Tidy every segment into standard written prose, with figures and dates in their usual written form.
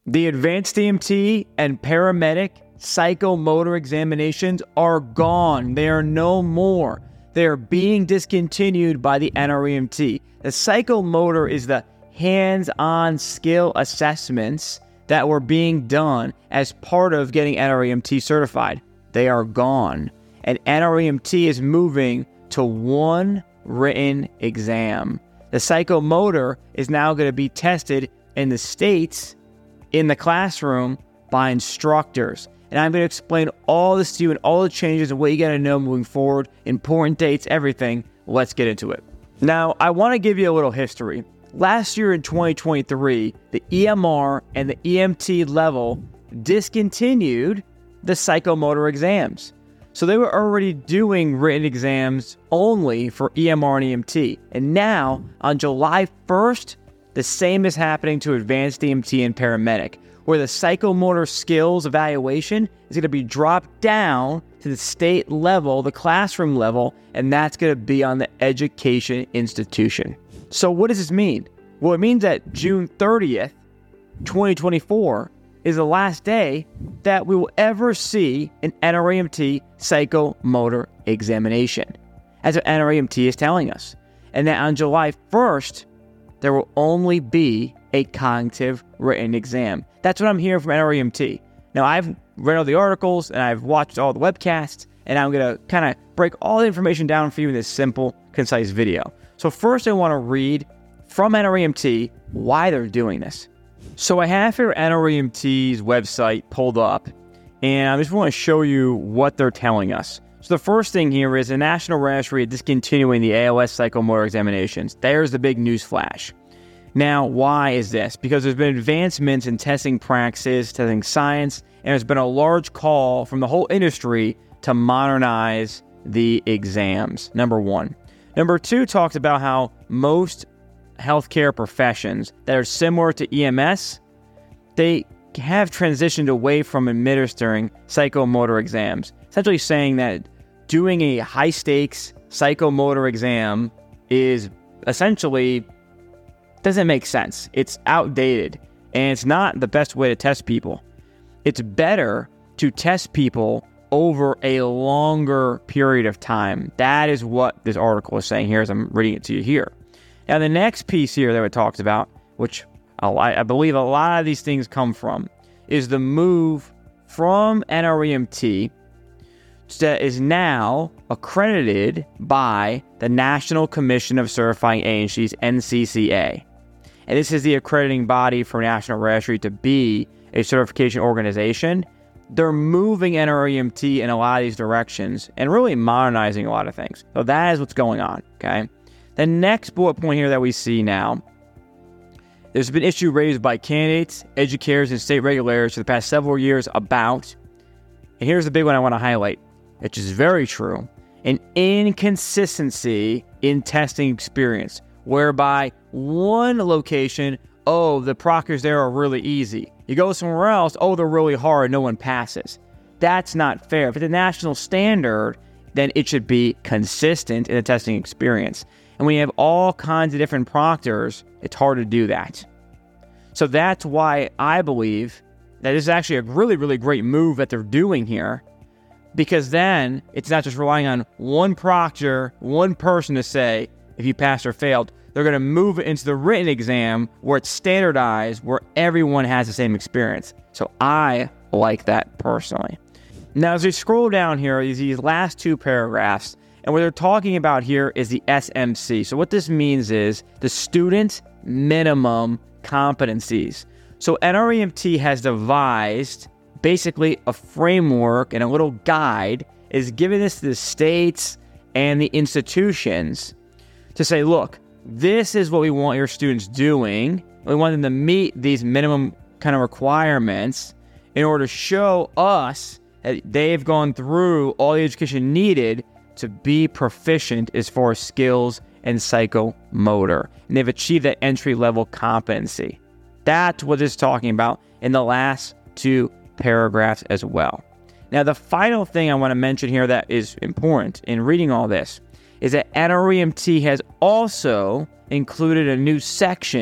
The advanced EMT and paramedic psychomotor examinations are gone. They are no more. They are being discontinued by the NREMT. The psychomotor is the hands-on skill assessments that were being done as part of getting NREMT certified. They are gone. And NREMT is moving to one written exam. The psychomotor is now going to be tested in the States, in the classroom, by instructors. And I'm going to explain all this to you and all the changes and what you got to know moving forward, important dates, everything. Let's get into it. Now, I want to give you a little history. Last year in 2023, the EMR and the EMT level discontinued the psychomotor exams. So they were already doing written exams only for EMR and EMT. And now, on July 1st, the same is happening to advanced EMT and paramedic, where the psychomotor skills evaluation is going to be dropped down to the state level, the classroom level, and that's going to be on the education institution. So what does this mean? Well, it means that June 30th, 2024 is the last day that we will ever see an NREMT psychomotor examination, as what NREMT is telling us. And that on July 1st, there will only be a cognitive written exam. That's what I'm hearing from NREMT. Now, I've read all the articles and I've watched all the webcasts, and I'm going to kind of break all the information down for you in this simple, concise video. So first, I want to read from NREMT why they're doing this. So I have here NREMT's website pulled up, and I just want to show you what they're telling us. So the first thing here is the National Registry discontinuing the ALS psychomotor examinations. There's the big news flash. Now, why is this? Because there's been advancements in testing practices, testing science, and there's been a large call from the whole industry to modernize the exams, number one. Number two talks about how most healthcare professions that are similar to EMS, they have transitioned away from administering psychomotor exams, essentially saying that doing a high-stakes psychomotor exam is essentially doesn't make sense. It's outdated, and it's not the best way to test people. It's better to test people over a longer period of time. That is what this article is saying here as I'm reading it to you here. Now, the next piece here that it talks about, which I believe a lot of these things come from, is the move from NREMT that is now accredited by the National Commission of Certifying Agencies, NCCA. And this is the accrediting body for National Registry to be a certification organization. They're moving NREMT in a lot of these directions and really modernizing a lot of things. So that is what's going on, okay? The next bullet point here that we see now, there's been issue raised by candidates, educators, and state regulators for the past several years about, and here's the big one I want to highlight, which is very true, an inconsistency in testing experience, whereby one location, the proctors there are really easy. You go somewhere else, they're really hard, no one passes. That's not fair. If it's a national standard, then it should be consistent in the testing experience. And when you have all kinds of different proctors, it's hard to do that. So that's why I believe that this is actually a really, really great move that they're doing here, because then it's not just relying on one proctor, one person to say if you passed or failed. They're going to move it into the written exam where it's standardized, where everyone has the same experience. So I like that personally. Now, as we scroll down here, these last two paragraphs, and what they're talking about here is the SMC. So what this means is the student minimum competencies. So NREMT has devised basically a framework and a little guide, is giving this to the states and the institutions to say, look, this is what we want your students doing. We want them to meet these minimum kind of requirements in order to show us that they've gone through all the education needed to be proficient as far as skills and psychomotor. And they've achieved that entry-level competency. That's what it's talking about in the last two paragraphs as well. Now, the final thing I want to mention here that is important in reading all this is that NREMT has also included a new section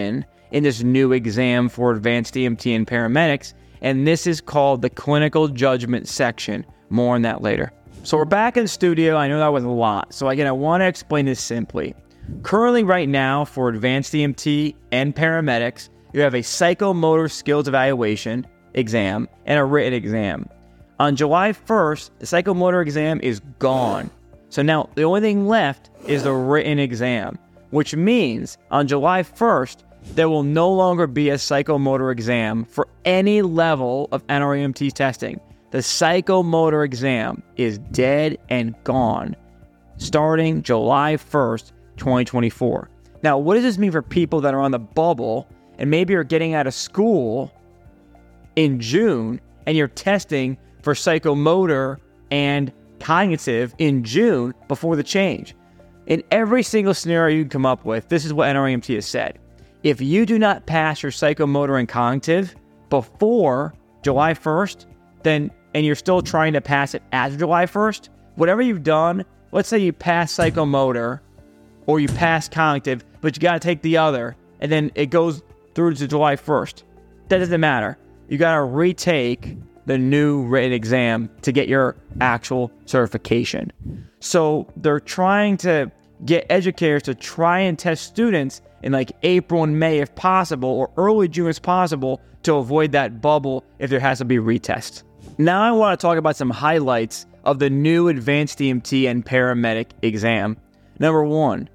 in this new exam for advanced EMT and paramedics, and this is called the clinical judgment section. More on that later. So we're back in the studio. I know that was a lot. So again, I want to explain this simply. Currently right now for advanced EMT and paramedics, you have a psychomotor skills evaluation exam and a written exam. On July 1st, the psychomotor exam is gone. So now the only thing left is the written exam, which means on July 1st, there will no longer be a psychomotor exam for any level of NREMT testing. The psychomotor exam is dead and gone starting July 1st, 2024. Now, what does this mean for people that are on the bubble and maybe are getting out of school in June and you're testing for psychomotor and cognitive in June before the change? In every single scenario you can come up with, this is what NREMT has said. If you do not pass your psychomotor and cognitive before July 1st, and you're still trying to pass it after July 1st, whatever you've done, let's say you pass psychomotor or you pass cognitive, but you got to take the other, and then it goes through to July 1st. That doesn't matter. You got to retake the new written exam to get your actual certification. So they're trying to get educators to try and test students in like April and May if possible, or early June as possible, to avoid that bubble if there has to be retests. Now I want to talk about some highlights of the new advanced EMT and paramedic exam. Number one,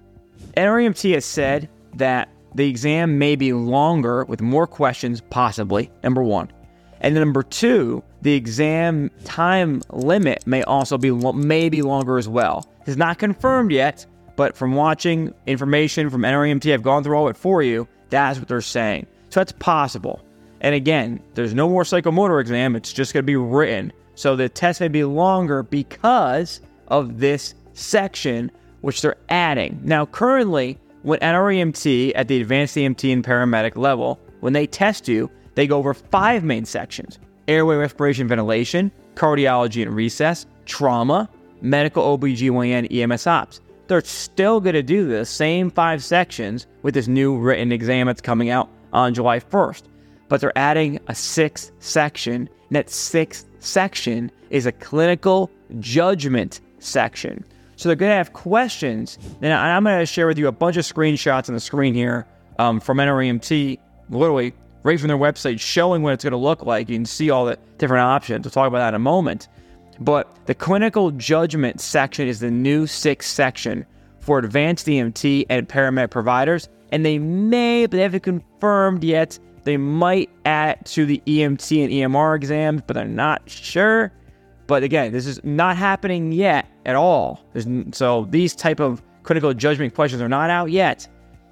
NREMT has said that the exam may be longer with more questions, possibly, number one. And then number two, the exam time limit may also be maybe longer as well. It's not confirmed yet, but from watching information from NREMT, I've gone through all of it for you, that's what they're saying. So that's possible. And again, there's no more psychomotor exam, it's just going to be written. So the test may be longer because of this section, which they're adding. Now, currently, when NREMT at the advanced EMT and paramedic level, when they test you, they go over 5 main sections: airway, respiration, ventilation, cardiology and recess, trauma, medical, OBGYN, EMS ops. They're still going to do the same 5 sections with this new written exam that's coming out on July 1st. But they're adding a 6th section, and that 6th section is a clinical judgment section. So they're going to have questions, and I'm going to share with you a bunch of screenshots on the screen here from NREMT, literally right from their website, showing what it's going to look like. You can see all the different options. We'll talk about that in a moment. But the clinical judgment section is the new 6th section for advanced EMT and paramedic providers, and they haven't confirmed yet, they might add it to the EMT and EMR exams, but they're not sure. But again, this is not happening yet at all. So these type of clinical judgment questions are not out yet,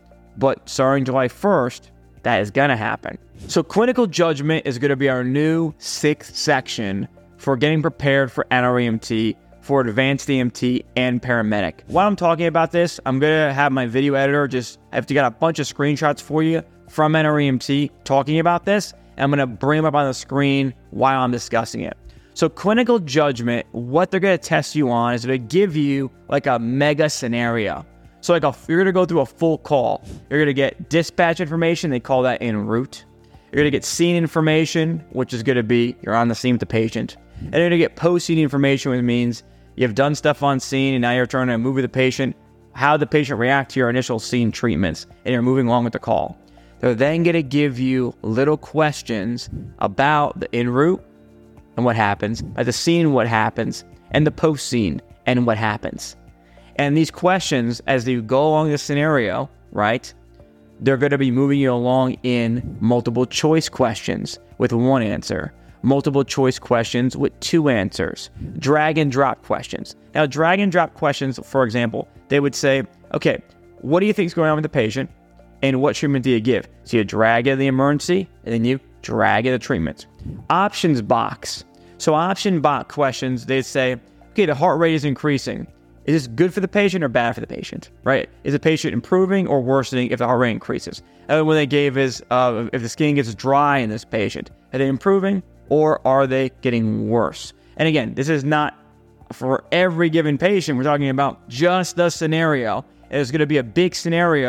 but starting July 1st, that is going to happen. So clinical judgment is going to be our new 6th section for getting prepared for NREMT, for advanced EMT and paramedic. While I'm talking about this, I'm going to have my video editor I've got a bunch of screenshots for you from NREMT talking about this, and I'm going to bring them up on the screen while I'm discussing it. So clinical judgment, what they're going to test you on is going to give you like a mega scenario. So you're going to go through a full call. You're going to get dispatch information. They call that en route. You're going to get scene information, which is going to be you're on the scene with the patient. And you're going to get post-scene information, which means you've done stuff on scene and now you're trying to move with the patient, how the patient react to your initial scene treatments, and you're moving along with the call. They're then going to give you little questions about the en route and what happens, at the scene what happens, and the post-scene and what happens. And these questions, as you go along the scenario, right, they're going to be moving you along in multiple choice questions with 1 answer, multiple choice questions with 2 answers, drag and drop questions. Now, drag and drop questions, for example, they would say, okay, what do you think is going on with the patient, and what treatment do you give? So you drag in the emergency, and then you drag in the treatments. Options box. So option box questions, they say, okay, the heart rate is increasing. Is this good for the patient or bad for the patient, right? Is the patient improving or worsening if the heart rate increases? And what they gave is, if the skin gets dry in this patient, are they improving or are they getting worse? And again, this is not for every given patient. We're talking about just the scenario. There's going to be a big scenario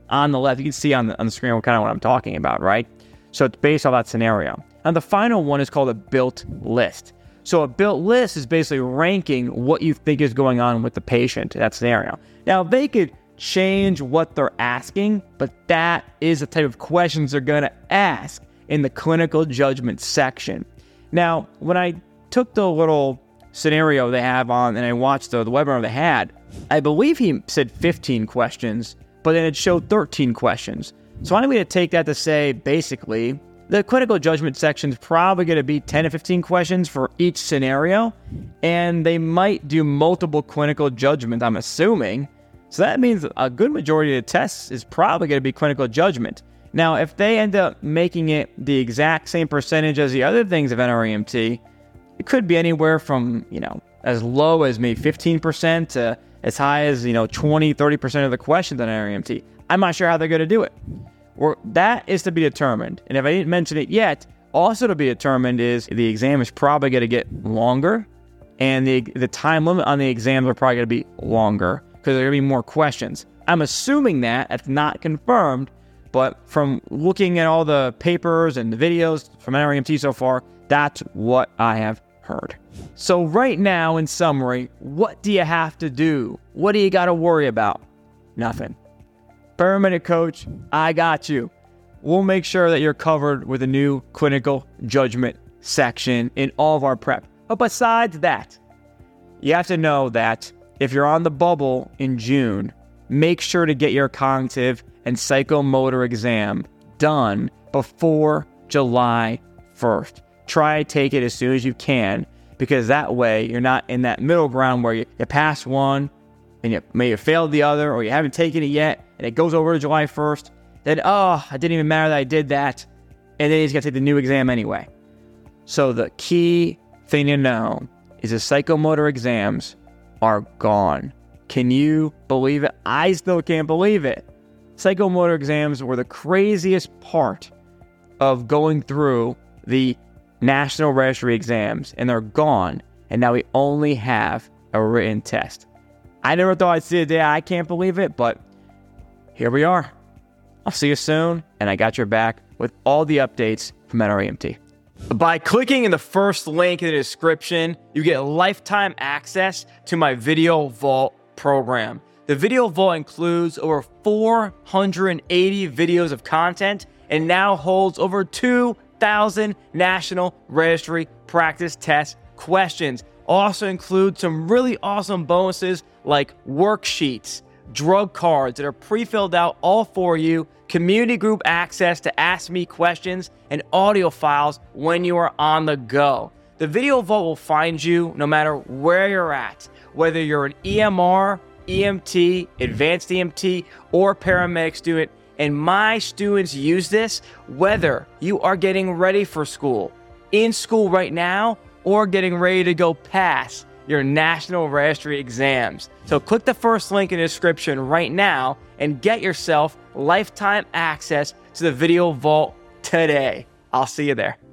on the left, you can see on the screen what I'm talking about, right? So it's based on that scenario. And the final one is called a built list. So a built list is basically ranking what you think is going on with the patient in that scenario. Now, they could change what they're asking, but that is the type of questions they're going to ask in the clinical judgment section. Now, when I took the little scenario they have on and I watched the webinar they had, I believe he said 15 questions, but then it showed 13 questions. So I'm going to take that to say, basically, the clinical judgment section is probably going to be 10 to 15 questions for each scenario, and they might do multiple clinical judgment, I'm assuming. So that means a good majority of the tests is probably going to be clinical judgment. Now, if they end up making it the exact same percentage as the other things of NREMT, it could be anywhere from, as low as maybe 15% to as high as, 20, 30% of the questions on NREMT. I'm not sure how they're going to do it. That is to be determined. And if I didn't mention it yet, also to be determined is the exam is probably going to get longer, and the time limit on the exams are probably going to be longer because there are going to be more questions. I'm assuming that's not confirmed, but from looking at all the papers and the videos from NREMT so far, that's what I have heard. So right now, in summary, what do you have to do? What do you got to worry about? Nothing. Paramedic Coach, I got you. We'll make sure that you're covered with a new clinical judgment section in all of our prep. But besides that, you have to know that if you're on the bubble in June, make sure to get your cognitive and psychomotor exam done before July 1st. Try to take it as soon as you can, because that way you're not in that middle ground where you pass one and you may have failed the other, or you haven't taken it yet and it goes over to July 1st. Then, it didn't even matter that I did that. And then he's got to take the new exam anyway. So the key thing to know is the psychomotor exams are gone. Can you believe it? I still can't believe it. Psychomotor exams were the craziest part of going through the National Registry exams, and they're gone. And now we only have a written test. I never thought I'd see a day. I can't believe it, but here we are. I'll see you soon, and I got your back with all the updates from NREMT. By clicking in the first link in the description, you get lifetime access to my Video Vault program. The Video Vault includes over 480 videos of content and now holds over 2,000 National Registry practice test questions. Also includes some really awesome bonuses like worksheets, drug cards that are pre-filled out all for you, community group access to ask me questions, and audio files when you are on the go. The Video Vault will find you no matter where you're at, whether you're an EMR, EMT, advanced EMT, or paramedic student. And my students use this whether you are getting ready for school, in school right now, or getting ready to go pass your National Registry exams. So click the first link in the description right now and get yourself lifetime access to the Video Vault today. I'll see you there.